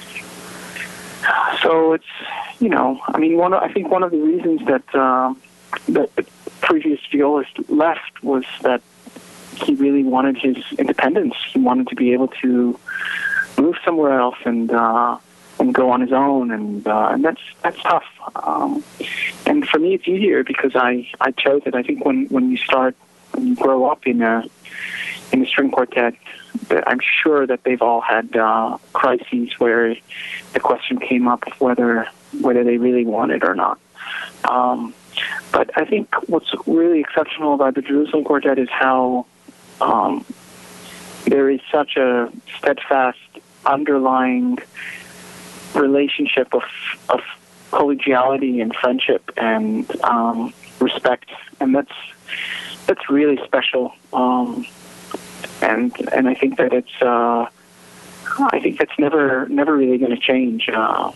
so it's, you know, I mean, one of, I think one of the reasons that uh, that the previous violist left was that he really wanted his independence. He wanted to be able to move somewhere else and uh, and go on his own, and uh, and that's that's tough. Um, and for me, it's easier because I, I chose it. I think when, when you start, when you grow up in a in a string quartet, I'm sure that they've all had uh, crises where the question came up of whether whether they really want it or not. Um, but I think what's really exceptional about the Jerusalem Quartet is how um, there is such a steadfast underlying relationship of of collegiality and friendship and um, respect, and that's that's really special. Um, and and I think that it's uh, I think that's never never really going to change. Uh,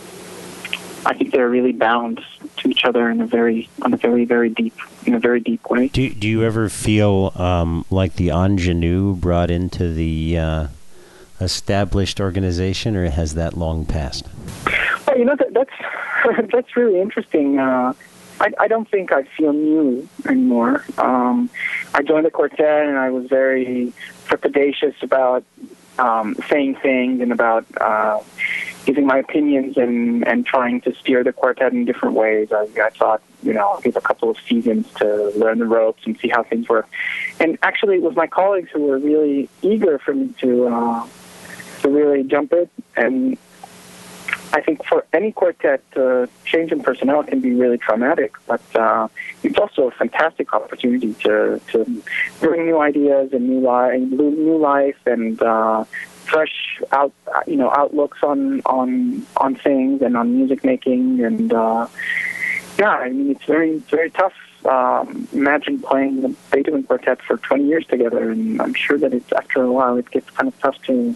I think they're really bound to each other in a very on a very very deep in a very deep way. Do Do you ever feel um, like the ingenue brought into the uh, established organization, or has that long passed? Well, you know that, that's that's really interesting. Uh, I, I don't think I feel new anymore. Um, I joined the quartet, and I was very trepidatious about um, saying things and about uh, giving my opinions and, and trying to steer the quartet in different ways. I, I thought, you know, I'll give a couple of seasons to learn the ropes and see how things work. And actually, it was my colleagues who were really eager for me to uh, to really jump in. And I think for any quartet, uh, change in personnel can be really traumatic, but uh, it's also a fantastic opportunity to, to bring new ideas and new, li- new life and uh, fresh out, you know, outlooks on, on on things and on music making. And uh, yeah, I mean, it's very it's very tough. Um, imagine playing the Beethoven Quartet for twenty years together, and I'm sure that it's after a while it gets kind of tough to.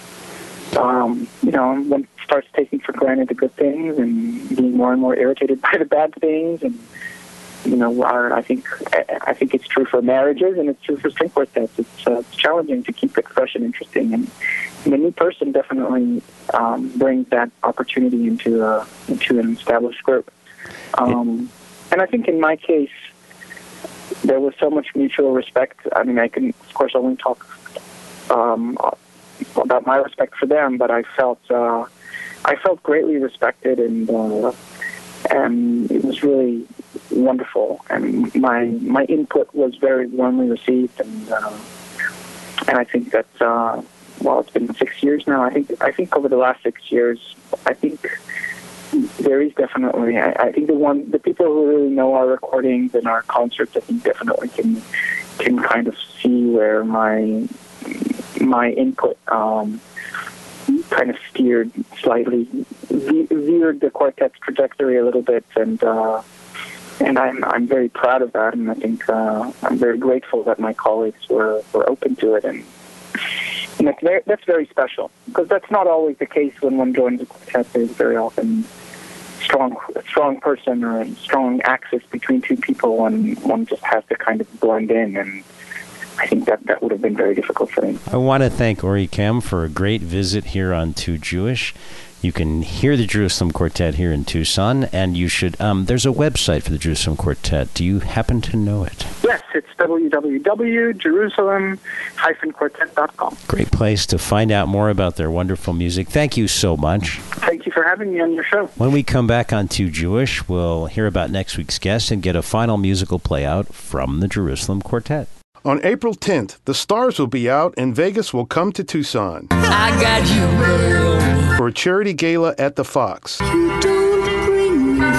Um, you know, one starts taking for granted the good things and being more and more irritated by the bad things. And, you know, our, I think I think it's true for marriages and it's true for string quartets. It's, uh, it's challenging to keep it fresh and interesting. And, and the new person definitely um, brings that opportunity into, a, into an established group. Um, and I think in my case, there was so much mutual respect. I mean, I can, of course, only talk um, about my respect for them, but I felt uh, I felt greatly respected, and uh, and it was really wonderful, and my my input was very warmly received, and uh, and I think that uh, well, it's been six years now. I think I think over the last six years, I think there is definitely. I, I think the one the people who really know our recordings and our concerts, I think definitely can can kind of see where my my input um, kind of steered slightly, ve- veered the quartet's trajectory a little bit, and uh, and I'm I'm very proud of that, and I think uh, I'm very grateful that my colleagues were, were open to it, and, and that's very that's very special, because that's not always the case when one joins a quartet. There's very often strong a strong person or a strong axis between two people, and one just has to kind of blend in, and I think that that would have been very difficult for me. I want to thank Ori Kem for a great visit here on Too Jewish. You can hear the Jerusalem Quartet here in Tucson, and you should. Um, there's a website for the Jerusalem Quartet. Do you happen to know it? Yes, it's w w w dot jerusalem dash quartet dot com. Great place to find out more about their wonderful music. Thank you so much. Thank you for having me on your show. When we come back on Too Jewish, we'll hear about next week's guest and get a final musical playout from the Jerusalem Quartet. On April tenth, the Stars will be out and Vegas will come to Tucson. I got you, girl. For a charity gala at the Fox. You don't bring me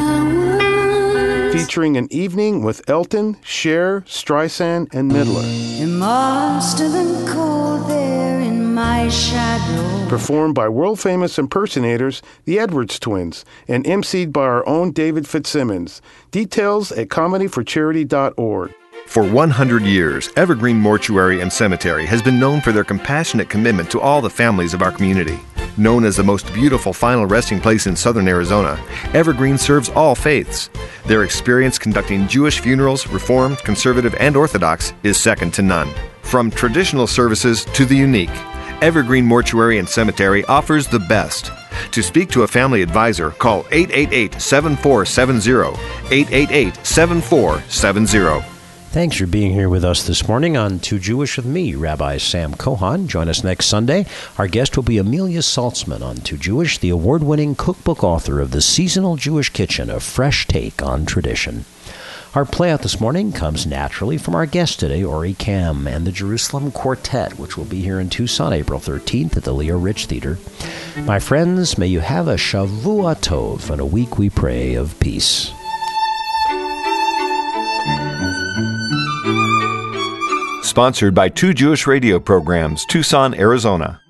flowers. Featuring an evening with Elton, Cher, Streisand, and Midler. It must have been cold there in my shadow. Performed by world-famous impersonators, the Edwards Twins, and emceed by our own David Fitzsimmons. Details at comedy for charity dot org. For one hundred years, Evergreen Mortuary and Cemetery has been known for their compassionate commitment to all the families of our community. Known as the most beautiful final resting place in southern Arizona, Evergreen serves all faiths. Their experience conducting Jewish funerals, Reformed, Conservative, and Orthodox, is second to none. From traditional services to the unique, Evergreen Mortuary and Cemetery offers the best. To speak to a family advisor, call eight eight eight, seven four seven zero, eight eight eight, seven four seven zero. Thanks for being here with us this morning on Too Jewish with me, Rabbi Sam Kohan. Join us next Sunday. Our guest will be Amelia Saltzman on Too Jewish, the award-winning cookbook author of The Seasonal Jewish Kitchen, a fresh take on tradition. Our playout this morning comes naturally from our guest today, Ori Kem, and the Jerusalem Quartet, which will be here in Tucson April thirteenth at the Leo Rich Theater. My friends, may you have a Shavua Tov and a week, we pray, of peace. Sponsored by Two Jewish Radio Programs, Tucson, Arizona.